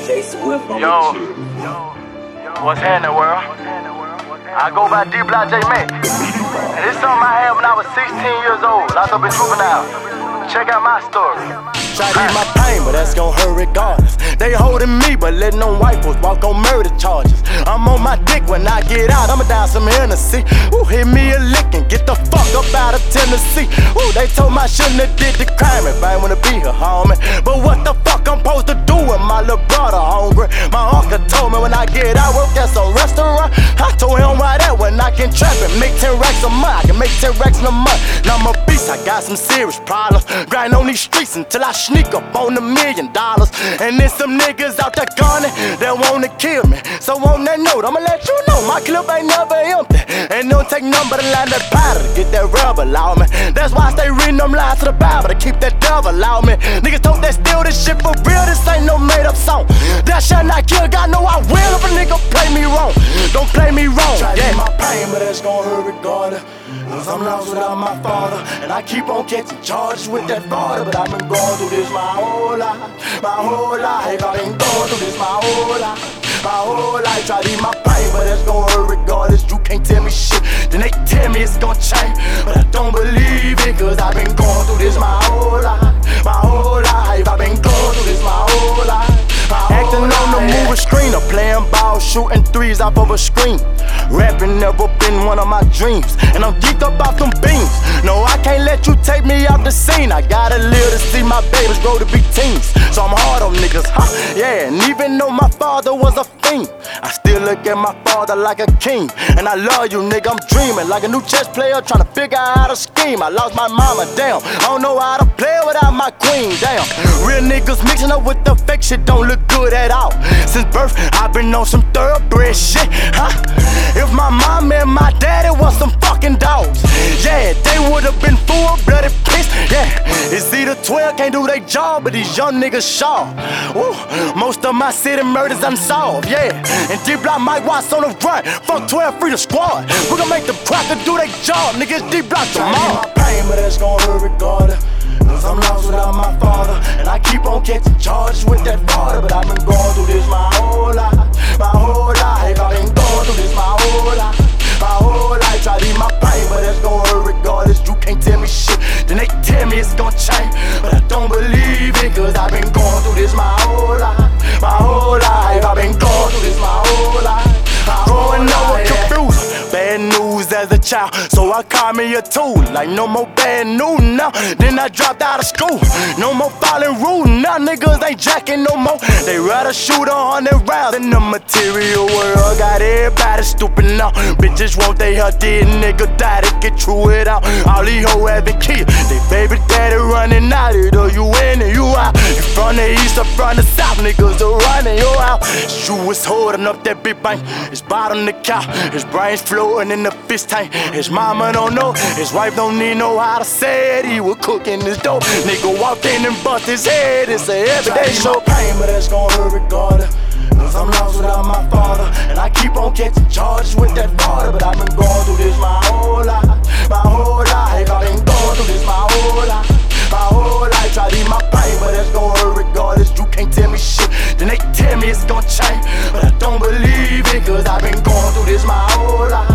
Yo, what's happening, world? I go by D-Block J Mac. And this something I had when I was 16 years old, locked up in juvenile. Check out my story. Try to eat my pain, but that's gon' hurt regardless. They holding me, but letting them white folks walk on murder charges. I'm on my dick when I get out, I'ma down some Hennessy. Ooh, hit me a lick and get the fuck up out of Tennessee. Ooh, they told me I shouldn't have did the crime if I ain't wanna be here, homie. But what the fuck I'm supposed to do when my little brother hungry? My uncle told me when I get out, work at some restaurant. I told him why that when I can trap and make 10 racks a month. I can make 10 racks in a month. Now I'm a beast, I got some serious problems. Grind on these streets until I sneak up on $1 million. And then some niggas out there gunning that wanna kill me. So on that note, I'ma let you know my clip ain't never empty. And don't take none but a line that powder to get that rubber out me. That's why I stay reading them lines to the Bible to keep that devil out me. Niggas told that steal this shit for real, this ain't no made up song. That shall not kill, God know I will if a nigga play me wrong. Don't play me wrong. Try to my pain, but that's gon' hurt regardless. Cause I'm lost without my father, and I keep on catching charges with that father. But I've been going through this my whole life, my whole life. I've been going through this my whole life, my whole life. Try to eat my pain, but that's gon' hurt regardless. You can't tell me shit, then they tell me it's gon' change. But I don't believe it, cause I've been going through this my whole life, my whole life. I've been going through this my whole life. Acting on the movie screen, or playing ball, shooting threes off of a screen. Rapping never been one of my dreams, and I'm geeked up off them beans. No, I can't let you take me off the scene. I gotta live to see my babies grow to be teens. So I'm hard on niggas, huh? Yeah, and even though my father was a fiend, I still look at my father like a king. And I love you, nigga, I'm dreaming like a new chess player trying to figure out how to scheme. I lost my mama, damn, I don't know how to play without my queen, damn. Real niggas mixing up with the fake shit don't look good at all. Since birth, I've been on some thoroughbred shit, huh? If my mom and my daddy was some fucking dogs, yeah, they would've been full-blooded pissed, yeah. It's either 12 can't do their job, but these young niggas sharp. Woo, most of my city murders unsolved, yeah. And D-Block Mike Watts on the run, fuck 12, free the squad. We gon' make the cracker do their job, niggas D-Block tomorrow. My pain, but that's gon' hurt regardless. Cause I'm lost without my father, and I keep on catching charges with that father. But I've been going through this my whole life, my whole life. I've been going through this my whole life, my whole life. Try to eat my pain, but that's gon' hurt regardless. You can't tell me shit, then they tell me it's gon' change. But I don't believe it, cause I've been going through this my whole life, my whole life. I've been going through this my whole life. Growing up with confused, bad news as a child, so I call me a tool. Like no more bad news now, then I dropped out of school. No more following rules, now niggas ain't jacking no more. They rather shoot 100 rounds in the material world. Got everybody stupid now, bitches want they her dead nigga die to get true it out. All these hoes have been killed, they baby daddy running out. Either you in or you out. You from the east or from the south, niggas are running you out. Shoe is holding up that big bank, his bottom the cow, his brains floating in the fish tank. His mama don't know, his wife don't need know how to say it. He was cooking his dough, nigga walked in and bust his head. It's a everyday show. Pain, but that's gon' hurt regardless. Cause I'm lost without my father, and I keep on catching charges with that father. But I've been going through this my whole life, my whole life. I've been going through this my whole life, my whole life. Try to eat my pain, but that's gon' hurt regardless. You can't tell me shit, then they tell me it's gon' change. But I don't believe it, cause I've been going through this my whole life,